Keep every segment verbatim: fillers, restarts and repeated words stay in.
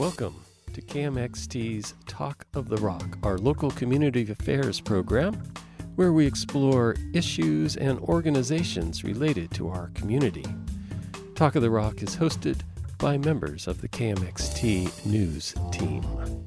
Welcome to K M X T's Talk of the Rock, our local community affairs program, where we explore issues and organizations related to our community. Talk of the Rock is hosted by members of the K M X T News team.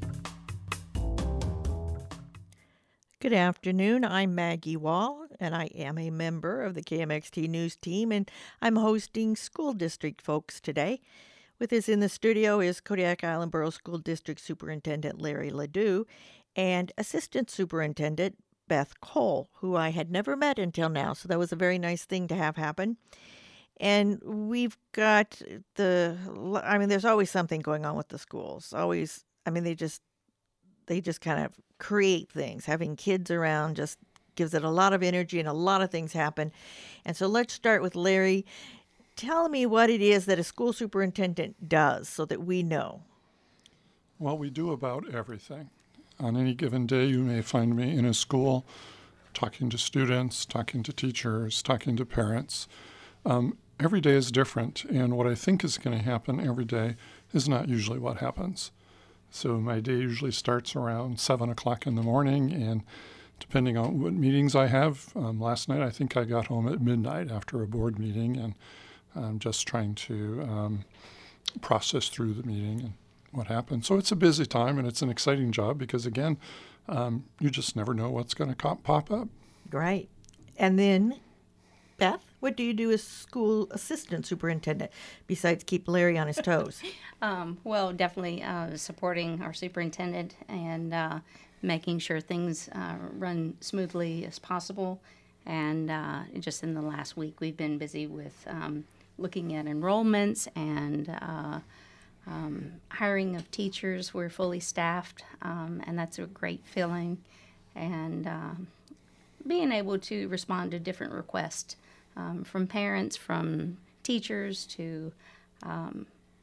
Good afternoon. I'm Maggie Wall, and I am a member of the K M X T News team, and I'm hosting school district folks today. With us in the studio is Kodiak Island Borough School District Superintendent Larry Ledoux and Assistant Superintendent Beth Cole, who I had never met until now, so that was a very nice thing to have happen. And we've got the, I mean, there's always something going on with the schools. Always, I mean, they just, they just kind of create things. Having kids around just gives it a lot of energy and a lot of things happen. And so let's start with Larry. Tell me what it is that a school superintendent does so that we know. Well, we do about everything. On any given day, you may find me in a school talking to students, talking to teachers, talking to parents. Um, every day is different, and what I think is going to happen every day is not usually what happens. So my day usually starts around seven o'clock in the morning, and depending on what meetings I have, um, last night I think I got home at midnight after a board meeting, and I'm just trying to um, process through the meeting and what happened. So it's a busy time, and it's an exciting job because, again, um, you just never know what's going to pop up. Right. And then, Beth, what do you do as school assistant superintendent besides keep Larry on his toes? um, well, definitely uh, supporting our superintendent and uh, making sure things uh, run smoothly as possible. And uh, just in the last week, we've been busy with um, looking at enrollments and uh, um, hiring of teachers. We're fully staffed, um, and that's a great feeling. And uh, being able to respond to different requests um, from parents, from teachers, to um,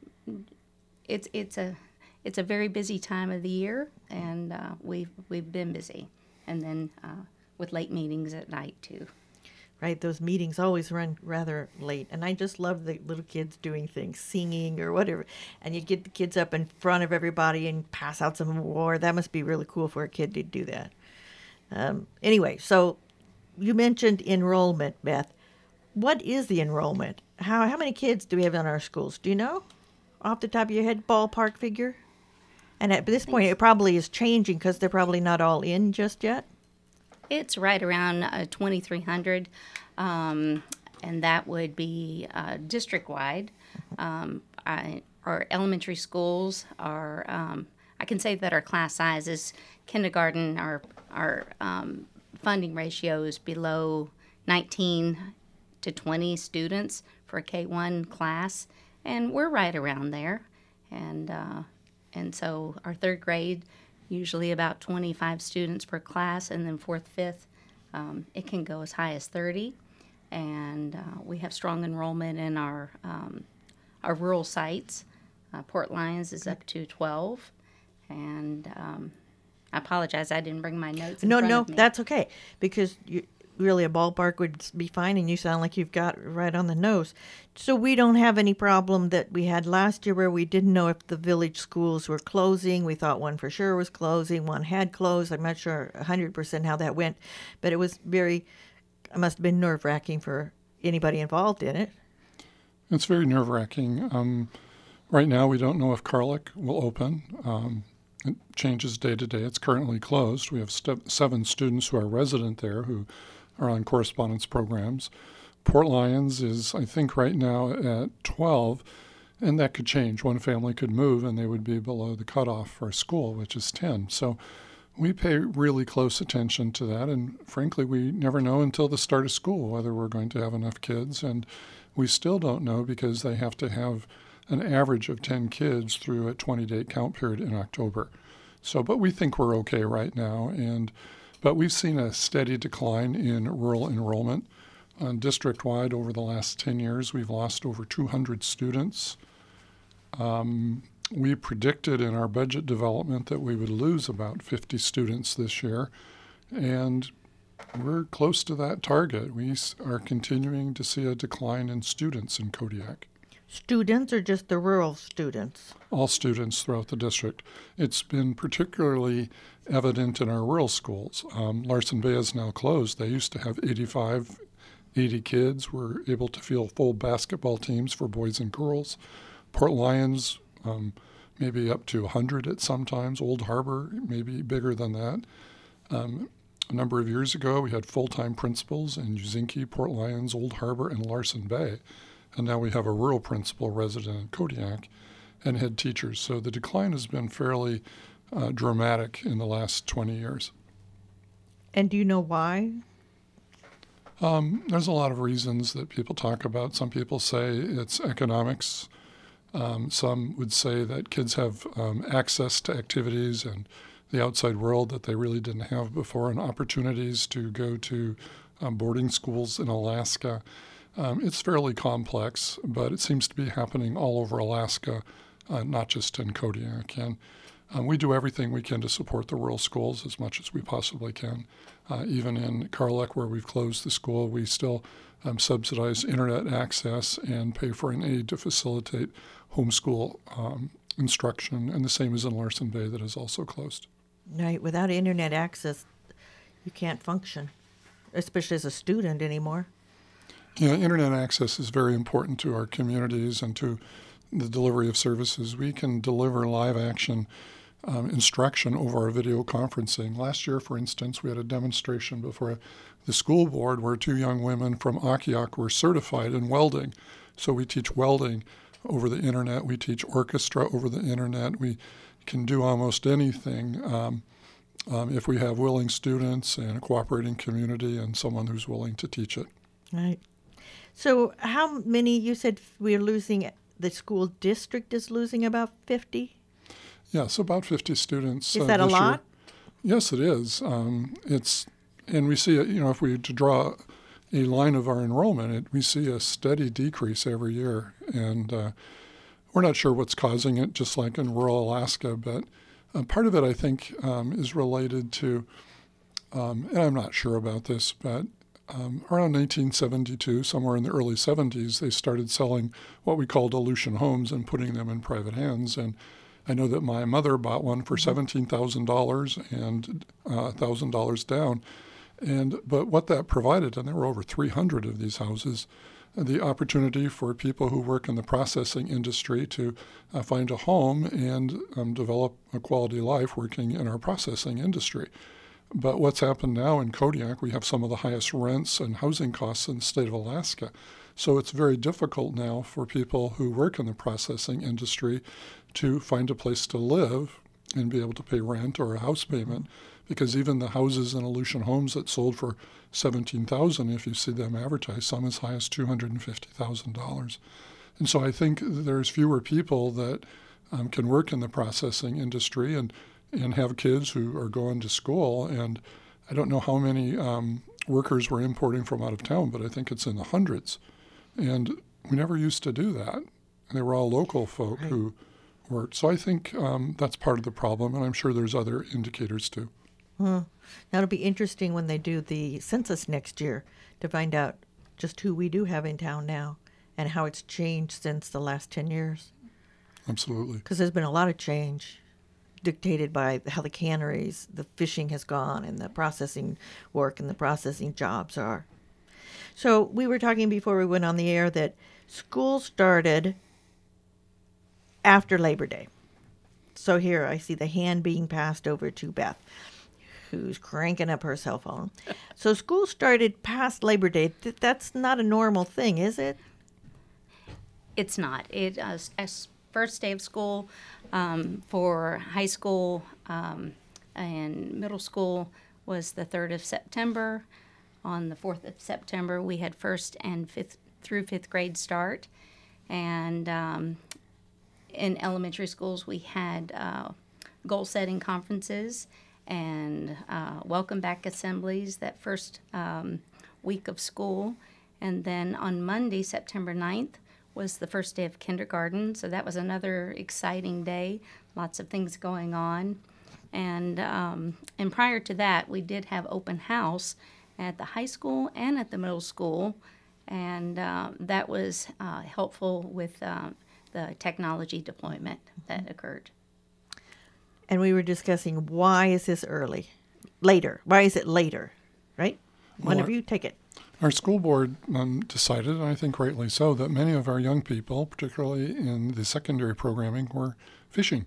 it's it's a it's a very busy time of the year, and uh, we've we've been busy, and then uh, with late meetings at night too. Right, those meetings always run rather late, and I just love the little kids doing things, singing or whatever, and you get the kids up in front of everybody and pass out some award. That must be really cool for a kid to do that. Um, anyway, so you mentioned enrollment, Beth. What is the enrollment? How how many kids do we have in our schools? Do you know, off the top of your head, ballpark figure? And at this point, it probably is changing because they're probably not all in just yet. It's right around uh, twenty-three hundred, um, and that would be uh, district-wide. Um, I, our elementary schools are, um, I can say that our class sizes, kindergarten, our, our um, funding ratio is below nineteen to twenty students for a K one class, and we're right around there. And, uh, and so our third grade, usually about twenty-five students per class, and then fourth, fifth, um, it can go as high as thirty. And uh, we have strong enrollment in our um, our rural sites. Uh, Port Lions is up to twelve, and um, I apologize, I didn't bring my notes in No, front no, of me. that's okay, because you, really a ballpark would be fine, and you sound like you've got it right on the nose. So we don't have any problem that we had last year where we didn't know if the village schools were closing. We thought one for sure was closing, one had closed. I'm not sure one hundred percent how that went, but it was very, it must have been nerve-wracking for anybody involved in it. It's very nerve-wracking. Um, right now, we don't know if Carlick will open. Um, it changes day to day. It's currently closed. We have st- seven students who are resident there who are on correspondence programs. Port Lions is, I think, right now at twelve, and that could change. One family could move, and they would be below the cutoff for school, which is ten. So we pay really close attention to that, and frankly, we never know until the start of school whether we're going to have enough kids, and we still don't know because they have to have an average of ten kids through a twenty-day count period in October. So, but we think we're okay right now, and but we've seen a steady decline in rural enrollment. Uh, district-wide, over the last ten years, we've lost over two hundred students. Um, we predicted in our budget development that we would lose about fifty students this year, and we're close to that target. We are continuing to see a decline in students in Kodiak. students or just the rural students? All students throughout the district. It's been particularly evident in our rural schools. Um, Larson Bay is now closed. They used to have eighty-five, eighty kids. We're able to field full basketball teams for boys and girls. Port Lions, um, maybe up to one hundred at some times. Old Harbor, maybe bigger than that. Um, a number of years ago, we had full-time principals in Uzinki, Port Lions, Old Harbor, and Larson Bay. And now we have a rural principal resident in Kodiak and head teachers. So the decline has been fairly uh, dramatic in the last twenty years. And do you know why? Um, there's a lot of reasons that people talk about. Some people say it's economics. Um, some would say that kids have um, access to activities and the outside world that they really didn't have before, and opportunities to go to um, boarding schools in Alaska. Um, it's fairly complex, but it seems to be happening all over Alaska, uh, not just in Kodiak. And um, we do everything we can to support the rural schools as much as we possibly can. Uh, even in Carluck, where we've closed the school, we still um, subsidize internet access and pay for an aide to facilitate homeschool um, instruction, and the same as in Larson Bay that is also closed. Right, without internet access, you can't function, especially as a student anymore. Yeah, internet access is very important to our communities and to the delivery of services. We can deliver live action um, instruction over our video conferencing. Last year, for instance, we had a demonstration before the school board where two young women from Akiak were certified in welding. So we teach welding over the internet. We teach orchestra over the internet. We can do almost anything um, um, if we have willing students and a cooperating community and someone who's willing to teach it. Right. So how many, you said we're losing, the school district is losing about fifty? Yes, about fifty students. Is uh, that a this lot? Year. Yes, it is. Um, it's, and we see it, you know, if we were to draw a line of our enrollment, it, we see a steady decrease every year. And uh, we're not sure what's causing it, just like in rural Alaska, but uh, part of it, I think, um, is related to, um, and I'm not sure about this, but um, around nineteen seventy-two, somewhere in the early seventies, they started selling what we called Aleutian homes and putting them in private hands. And I know that my mother bought one for seventeen thousand dollars and uh, one thousand dollars down. And but what that provided, and there were over three hundred of these houses, the opportunity for people who work in the processing industry to uh, find a home and um, develop a quality life working in our processing industry. But what's happened now in Kodiak, we have some of the highest rents and housing costs in the state of Alaska. So it's very difficult now for people who work in the processing industry to find a place to live and be able to pay rent or a house payment, because even the houses in Aleutian homes that sold for seventeen thousand dollars, if you see them advertised, some as high as two hundred fifty thousand dollars. And so I think there's fewer people that um, can work in the processing industry and, and have kids who are going to school. And I don't know how many um, workers we're importing from out of town, but I think it's in the hundreds. And we never used to do that. They were all local folk right. who worked. So I think um, that's part of the problem, and I'm sure there's other indicators too. Hmm. That'll be interesting when they do the census next year to find out just who we do have in town now and how it's changed since the last ten years. Absolutely. Because there's been a lot of change dictated by how the canneries, the fishing has gone, and the processing work and the processing jobs are. So we were talking before we went on the air that school started after Labor Day. So here I see the hand being passed over to Beth, who's cranking up her cell phone. So school started past Labor Day. Th- that's not a normal thing, is it? It's not. It uh, as first day of school um, for high school um, and middle school was the third of September. On the fourth of September, we had first and fifth through fifth grade start. And um, in elementary schools, we had uh, goal-setting conferences and uh, welcome back assemblies that first um, week of school. And then on Monday, September ninth, was the first day of kindergarten. So that was another exciting day, lots of things going on. And, um, and prior to that, we did have open house at the high school and at the middle school. and uh, that was uh, helpful with uh, the technology deployment that occurred. And we were discussing, why is this early? Later. Why is it later? Right? One Well, of you take it. Our school board um, decided, and I think rightly so, that many of our young people, particularly in the secondary programming, were fishing.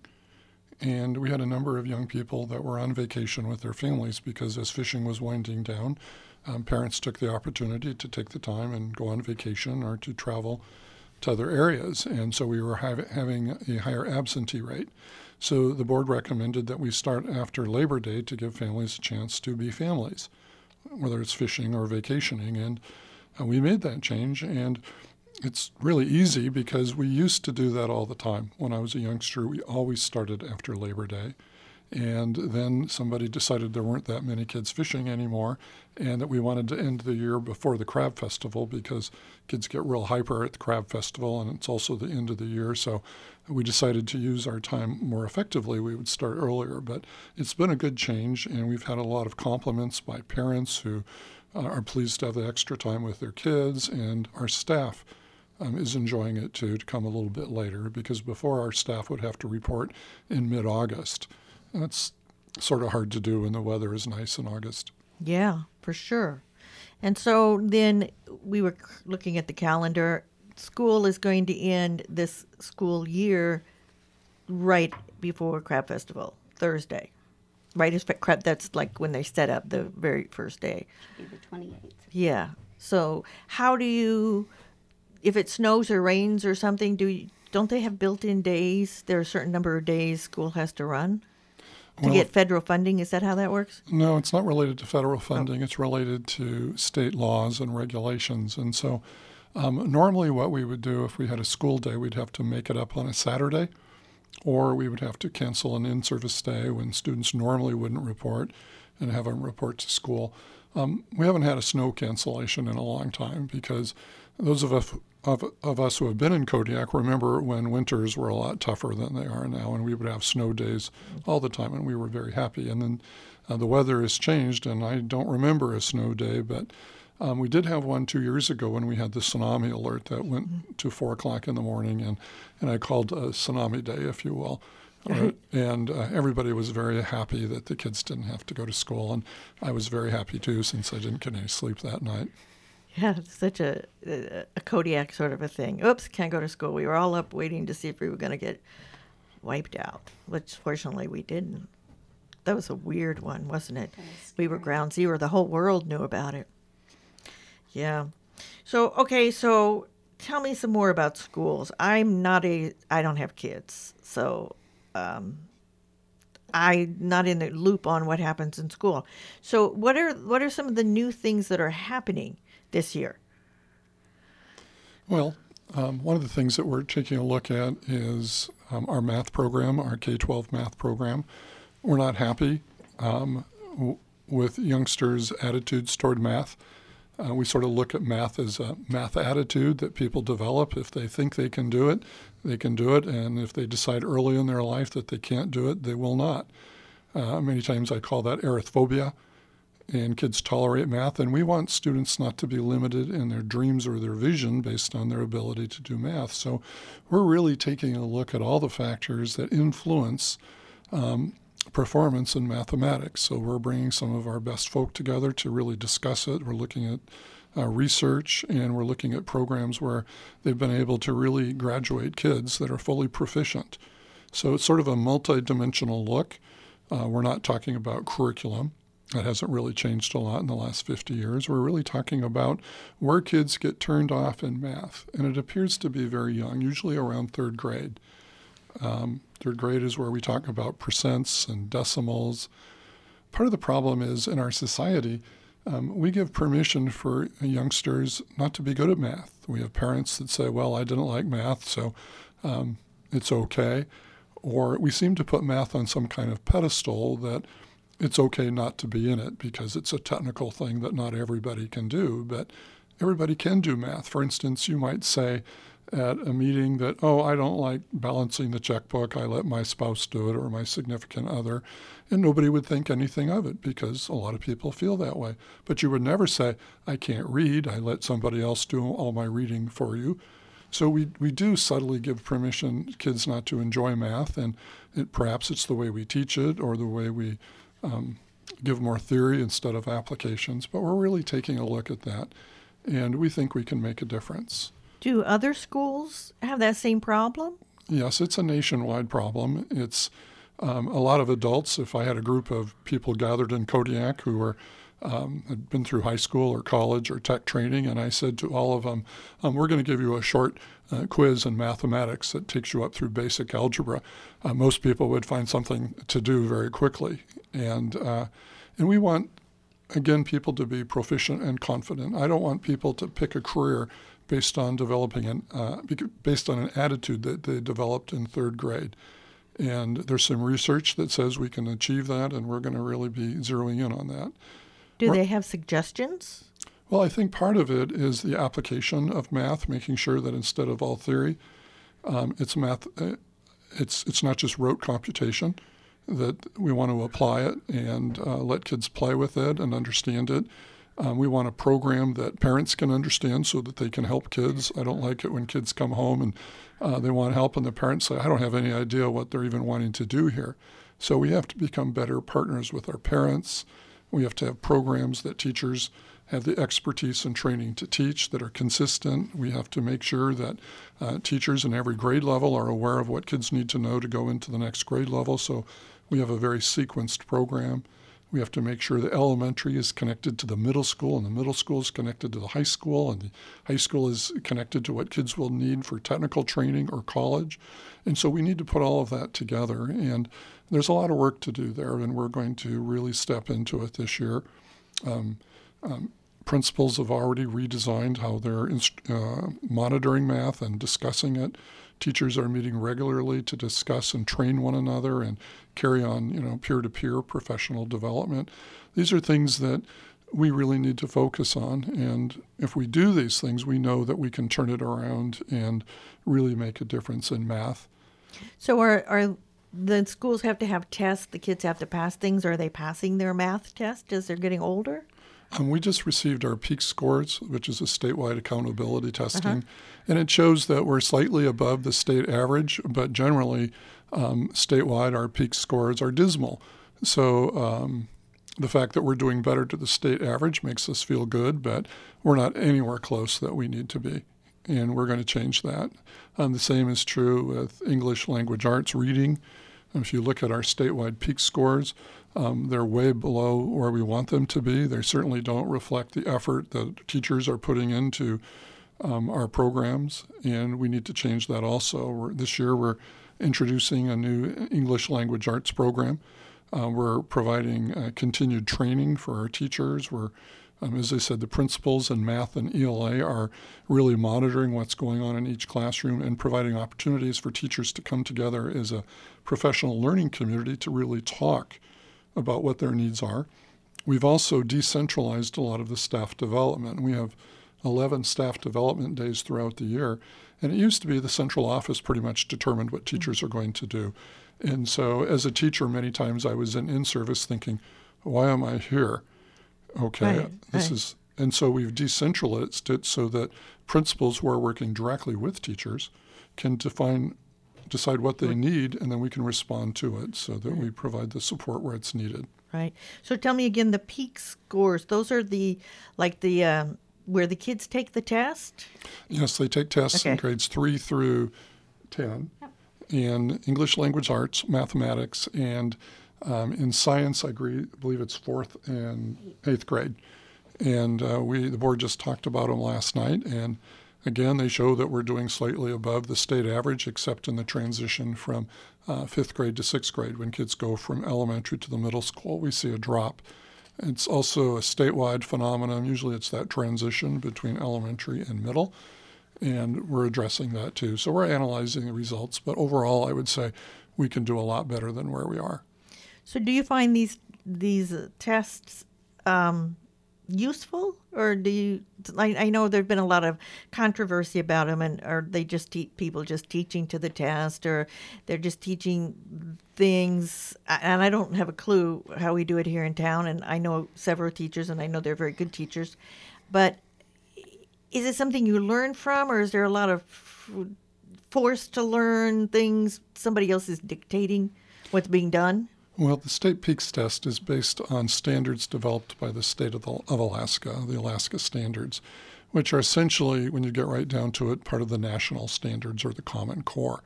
And we had a number of young people that were on vacation with their families because as fishing was winding down, um, parents took the opportunity to take the time and go on vacation or to travel to other areas. And so we were have, having a higher absentee rate. So the board recommended that we start after Labor Day to give families a chance to be families, whether it's fishing or vacationing. And uh, we made that change. And it's really easy because we used to do that all the time. When I was a youngster, we always started after Labor Day. And then somebody decided there weren't that many kids fishing anymore and that we wanted to end the year before the Crab Festival because kids get real hyper at the Crab Festival and it's also the end of the year. So we decided to use our time more effectively. We would start earlier, but it's been a good change and we've had a lot of compliments by parents who uh, are pleased to have the extra time with their kids, and our staff Um, is enjoying it too, to come a little bit later, because before our staff would have to report in mid-August. That's sort of hard to do when the weather is nice in August. Yeah, for sure. And so then we were looking at the calendar. School is going to end this school year right before Crab Festival, Thursday. Right, as crab, that's like when they set up the very first day. Should be the twenty-eighth. Yeah. So how do you, if it snows or rains or something, do you, don't they have built-in days? There are a certain number of days school has to run to Well, get federal funding. Is that how that works? No, it's not related to federal funding. It's related to state laws and regulations. And so um, normally what we would do if we had a school day, we'd have to make it up on a Saturday, or we would have to cancel an in-service day when students normally wouldn't report and have them report to school. Um, we haven't had a snow cancellation in a long time because those of us, of, of us who have been in Kodiak remember when winters were a lot tougher than they are now, and we would have snow days all the time, and we were very happy. And then uh, the weather has changed, and I don't remember a snow day, but um, we did have one two years ago when we had the tsunami alert that went mm-hmm. to four o'clock in the morning, and, and I called a tsunami day, if you will. Uh, and uh, everybody was very happy that the kids didn't have to go to school, and I was very happy too since I didn't get any sleep that night. Yeah, it's such a, a, a Kodiak sort of a thing. Oops, can't go to school. We were all up waiting to see if we were going to get wiped out, which fortunately we didn't. That was a weird one, wasn't it? We were ground zero. The whole world knew about it. Yeah. So, okay, so tell me some more about schools. I'm not a, I don't have kids, so um, I'm not in the loop on what happens in school. So what are what are some of the new things that are happening this year? Well, um, one of the things that we're taking a look at is um, our math program, our K twelve math program. We're not happy um, w- with youngsters' attitudes toward math. Uh, we sort of look at math as a math attitude that people develop. If they think they can do it, they can do it. And if they decide early in their life that they can't do it, they will not. Uh, many times I call that arithphobia. And kids tolerate math. And we want students not to be limited in their dreams or their vision based on their ability to do math. So we're really taking a look at all the factors that influence um, performance in mathematics. So we're bringing some of our best folk together to really discuss it. We're looking at uh, research, and we're looking at programs where they've been able to really graduate kids that are fully proficient. So it's sort of a multi-dimensional look. Uh, we're not talking about curriculum. That hasn't really changed a lot in the last fifty years. We're really talking about where kids get turned off in math, and it appears to be very young, usually around third grade. Um, third grade is where we talk about percents and decimals. Part of the problem is in our society, um, we give permission for youngsters not to be good at math. We have parents that say, well, I didn't like math, so um, it's okay. Or we seem to put math on some kind of pedestal that it's okay not to be in it because it's a technical thing that not everybody can do, but everybody can do math. For instance, you might say at a meeting that, oh, I don't like balancing the checkbook, I let my spouse do it or my significant other, and nobody would think anything of it because a lot of people feel that way. But you would never say, I can't read, I let somebody else do all my reading for you. So we, we do subtly give permission to kids not to enjoy math, and it, perhaps it's the way we teach it or the way we um, give more theory instead of applications, but we're really taking a look at that, and we think we can make a difference. Do other schools have that same problem? Yes, it's a nationwide problem. It's um, a lot of adults. If I had a group of people gathered in Kodiak who were um, had been through high school or college or tech training, and I said to all of them, um, we're going to give you a short uh, quiz in mathematics that takes you up through basic algebra, uh, most people would find something to do very quickly. And, uh, and we want, again, people to be proficient and confident. I don't want people to pick a career based on developing an uh, based on an attitude that they developed in third grade. And there's some research that says we can achieve that, and we're going to really be zeroing in on that. Do we're, they have suggestions? Well, I think part of it is the application of math, making sure that instead of all theory, um, it's math. Uh, it's it's not just rote computation. That we want to apply it and uh, let kids play with it and understand it. Um, we want a program that parents can understand so that they can help kids. I don't like it when kids come home and uh, they want help and the parents say, I don't have any idea what they're even wanting to do here. So we have to become better partners with our parents. We have to have programs that teachers have the expertise and training to teach that are consistent. We have to make sure that uh, teachers in every grade level are aware of what kids need to know to go into the next grade level. So we have a very sequenced program. We have to make sure the elementary is connected to the middle school, and the middle school is connected to the high school, and the high school is connected to what kids will need for technical training or college. And so we need to put all of that together. And there's a lot of work to do there, and we're going to really step into it this year. Um, um, principals have already redesigned how they're inst- uh, monitoring math and discussing it. Teachers are meeting regularly to discuss and train one another and carry on, you know, peer-to-peer professional development. These are things that we really need to focus on. And if we do these things, we know that we can turn it around and really make a difference in math. So are, are the schools have to have tests, the kids have to pass things? Are they passing their math test as they're getting older? Um, we just received our PEAK scores, which is a statewide accountability testing, Uh-huh. and it shows that we're slightly above the state average, but generally um, statewide our PEAK scores are dismal. So um, the fact that we're doing better to the state average makes us feel good, but we're not anywhere close that we need to be, and we're going to change that. Um, the same is true with English language arts reading. If you look at our statewide PEAK scores, um, they're way below where we want them to be. They certainly don't reflect the effort that teachers are putting into um, our programs, and we need to change that also. We're, this year we're introducing a new English language arts program. Uh, we're providing uh, continued training for our teachers. We're Um, as I said, the principals in math and E L A are really monitoring what's going on in each classroom and providing opportunities for teachers to come together as a professional learning community to really talk about what their needs are. We've also decentralized a lot of the staff development. We have eleven staff development days throughout the year, and it used to be the central office pretty much determined what teachers are going to do. And so as a teacher, many times I was in in-service thinking, why am I here? Okay, Right, this right. is, and so we've decentralized it so that principals who are working directly with teachers can define, decide what they need, and then we can respond to it so that we provide the support where it's needed. Right. So tell me again, the PEAK scores, those are the, like the, um, where the kids take the test? Yes, they take tests in Okay. grades three through ten, in English language arts, mathematics, and um, in science, I agree, believe it's fourth and eighth grade. And uh, we, the board just talked about them last night, and again, they show that we're doing slightly above the state average, except in the transition from uh, fifth grade to sixth grade. When kids go from elementary to the middle school, we see a drop. It's also a statewide phenomenon. Usually it's that transition between elementary and middle, and we're addressing that too. So we're analyzing the results, but overall, I would say we can do a lot better than where we are. So do you find these these uh, tests um, useful, or do you? I, I know there's been a lot of controversy about them, and are they just te- people just teaching to the test, or they're just teaching things? And I don't have a clue how we do it here in town. And I know several teachers, and I know they're very good teachers. But is it something you learn from, or is there a lot of forced to learn things? Somebody else is dictating what's being done? Well, the state PEAKS test is based on standards developed by the state of, the, of Alaska, the Alaska standards, which are essentially, when you get right down to it, part of the national standards or the Common Core.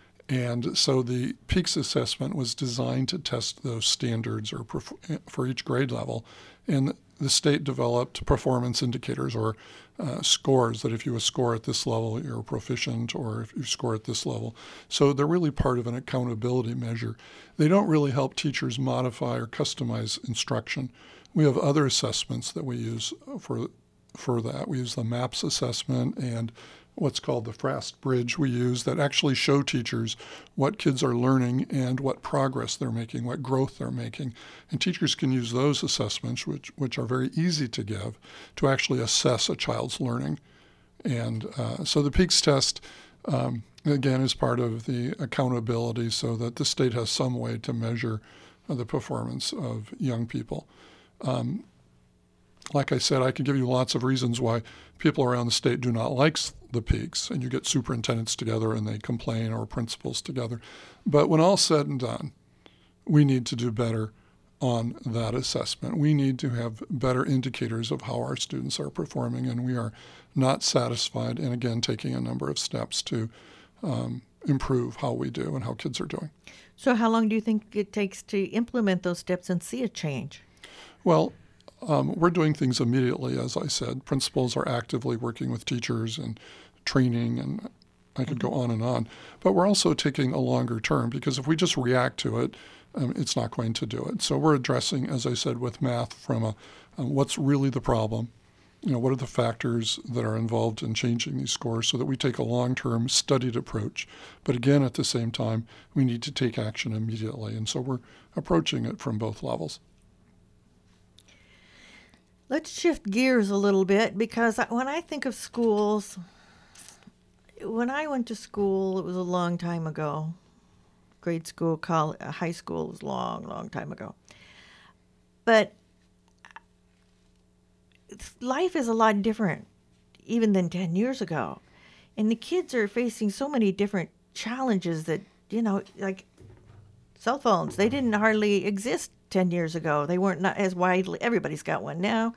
And so the PEAKS assessment was designed to test those standards or perf- for each grade level. And the state developed performance indicators or uh, scores that if you score at this level, you're proficient, or if you score at this level. So they're really part of an accountability measure. They don't really help teachers modify or customize instruction. We have other assessments that we use for for that. We use the MAPS assessment and what's called the FRAST bridge we use that actually show teachers what kids are learning and what progress they're making, what growth they're making. And teachers can use those assessments, which, which are very easy to give, to actually assess a child's learning. And uh, so the PEAKS test, um, again, is part of the accountability so that the state has some way to measure uh, the performance of young people. Um, Like I said, I could give you lots of reasons why people around the state do not like the PEAKS, and you get superintendents together and they complain, or principals together. But when all's said and done, we need to do better on that assessment. We need to have better indicators of how our students are performing, and we are not satisfied, and again, taking a number of steps to um, improve how we do and how kids are doing. So how long do you think it takes to implement those steps and see a change? Well, Um, we're doing things immediately, as I said. Principals are actively working with teachers and training, and I could go on and on. But we're also taking a longer term, because if we just react to it, um, it's not going to do it. So we're addressing, as I said, with math from a um, what's really the problem, you know, what are the factors that are involved in changing these scores, so that we take a long-term studied approach. But again, at the same time, we need to take action immediately. And so we're approaching it from both levels. Let's shift gears a little bit, because when I think of schools, when I went to school, it was a long time ago. Grade school, college, high school was long, long time ago. But life is a lot different even than ten years ago. And the kids are facing so many different challenges that, you know, like cell phones, they didn't hardly exist ten years ago. They weren't not as widely, everybody's got one now.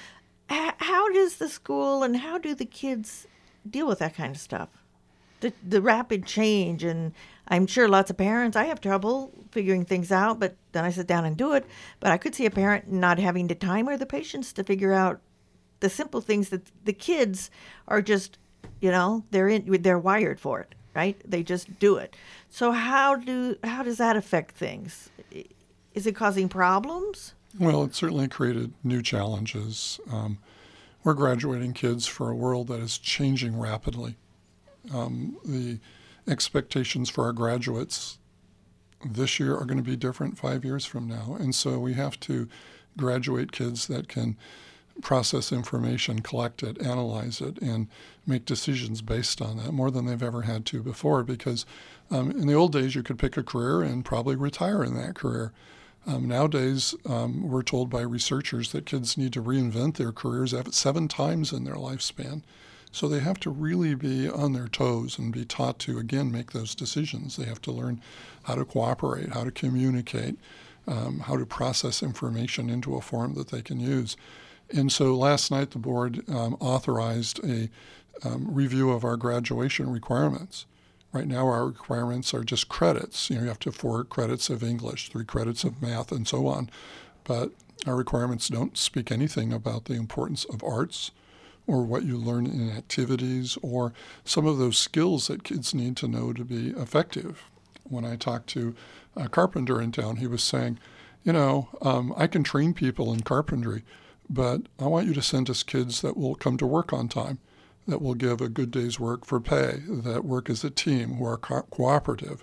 H- how does the school and how do the kids deal with that kind of stuff? The, the rapid change, and I'm sure lots of parents, I have trouble figuring things out, but then I sit down and do it. But I could see a parent not having the time or the patience to figure out the simple things that the kids are just, you know, they're in, they're wired for it, right? They just do it. So how do how does that affect things? Is it causing problems? Well, it certainly created new challenges. Um, we're graduating kids for a world that is changing rapidly. Um, the expectations for our graduates this year are going to be different five years from now. And so we have to graduate kids that can process information, collect it, analyze it, and make decisions based on that more than they've ever had to before. Because um, in the old days, you could pick a career and probably retire in that career. Um, nowadays, um, we're told by researchers that kids need to reinvent their careers seven times in their lifespan. So they have to really be on their toes and be taught to, again, make those decisions. They have to learn how to cooperate, how to communicate, um, how to process information into a form that they can use. And so last night, the board um, authorized a um, review of our graduation requirements. Right now, our requirements are just credits. You know, you have to have four credits of English, three credits of math, and so on. But our requirements don't speak anything about the importance of arts or what you learn in activities or some of those skills that kids need to know to be effective. When I talked to a carpenter in town, he was saying, you know, um, I can train people in carpentry, but I want you to send us kids that will come to work on time, that will give a good day's work for pay, that work as a team, who are co- cooperative.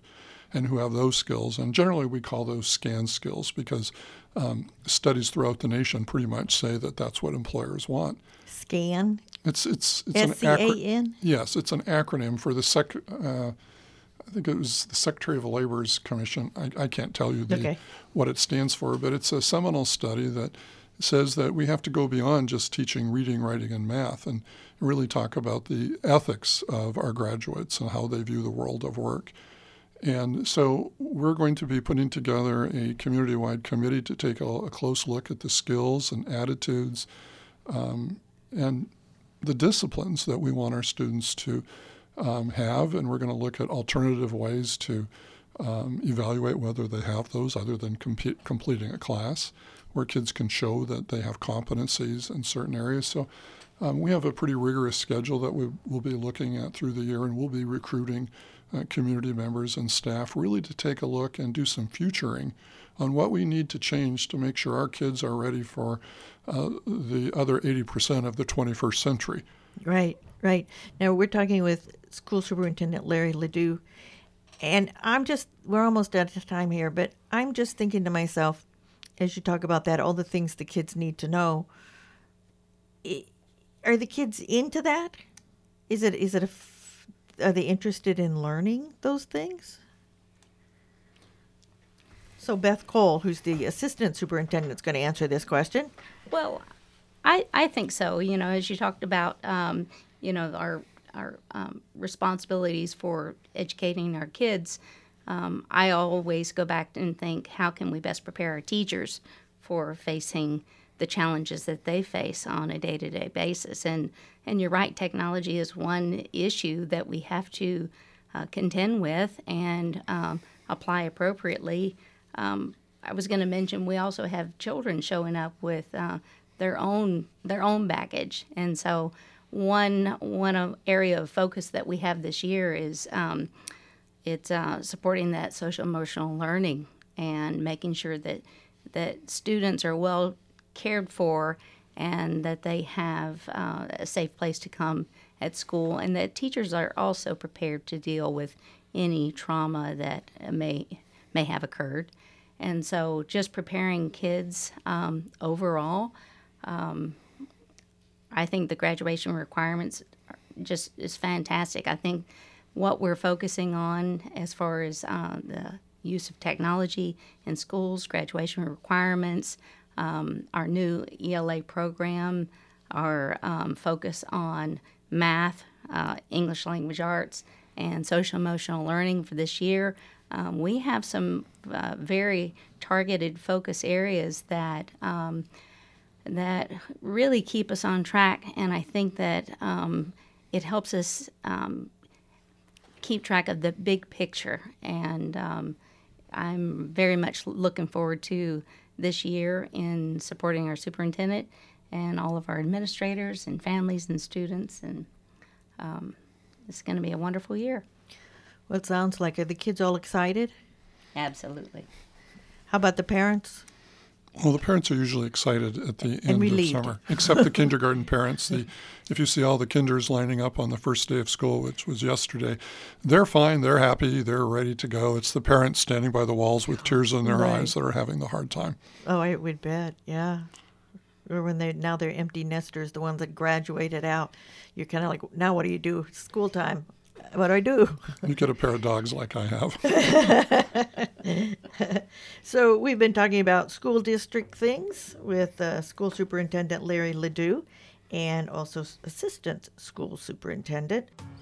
and who have those skills. And generally we call those SCAN skills because um, studies throughout the nation pretty much say that that's what employers want. SCAN? It's it's it's S C A N? an acro- Yes, it's an acronym for the sec. Uh, I think it was the Secretary of Labor's Commission. I, I can't tell you the, Okay. what it stands for, but it's a seminal study that says that we have to go beyond just teaching reading, writing, and math, and really talk about the ethics of our graduates and how they view the world of work. And so we're going to be putting together a community-wide committee to take a, a close look at the skills and attitudes um, and the disciplines that we want our students to um, have. And we're going to look at alternative ways to um, evaluate whether they have those other than comp- completing a class, where kids can show that they have competencies in certain areas. So um, we have a pretty rigorous schedule that we will be looking at through the year, and we'll be recruiting uh, community members and staff really to take a look and do some futuring on what we need to change to make sure our kids are ready for uh, the other eighty percent of the twenty-first century. Right, right. Now we're talking with School Superintendent Larry Ledoux, and I'm just, we're almost out of time here, but I'm just thinking to myself, as you talk about that, all the things the kids need to know, I- are the kids into that? Is it, is it a, f- are they interested in learning those things? So Beth Cole, who's the assistant superintendent, is going to answer this question. Well, I, I think so. You know, as you talked about, um, you know, our our um, responsibilities for educating our kids, um, I always go back and think, how can we best prepare our teachers for facing the challenges that they face on a day-to-day basis? And and you're right, technology is one issue that we have to uh, contend with and um, apply appropriately. Um, I was going to mention we also have children showing up with uh, their own their own baggage, and so one one uh, area of focus that we have this year is um, it's uh, supporting that social emotional learning and making sure that that students are well cared for and that they have uh, a safe place to come at school, and that teachers are also prepared to deal with any trauma that may may have occurred. And so just preparing kids um, overall, um, I think the graduation requirements are just is fantastic. I think what we're focusing on as far as uh, the use of technology in schools, graduation requirements, um, our new E L A program, our um, focus on math, uh, English language arts, and social emotional learning for this year. Um, we have some uh, very targeted focus areas that um, that really keep us on track, and I think that um, it helps us um, keep track of the big picture. And um, I'm very much looking forward to this year in supporting our superintendent and all of our administrators and families and students, and um, it's going to be a wonderful year. Well, it sounds like, are the kids all excited? Absolutely. How about the parents? Well, the parents are usually excited at the And end relieved. of summer, except the kindergarten parents. The, if you see all the kinders lining up on the first day of school, which was yesterday, they're fine, they're happy, they're ready to go. It's the parents standing by the walls with tears in their Right. eyes that are having the hard time. Oh, I would bet, yeah. Or when they now they're empty nesters, the ones that graduated out. You're kind of like, now what do you do? It's school time. What do I do? You get a pair of dogs like I have. So we've been talking about school district things with uh, School Superintendent Larry Ledoux and also Assistant School Superintendent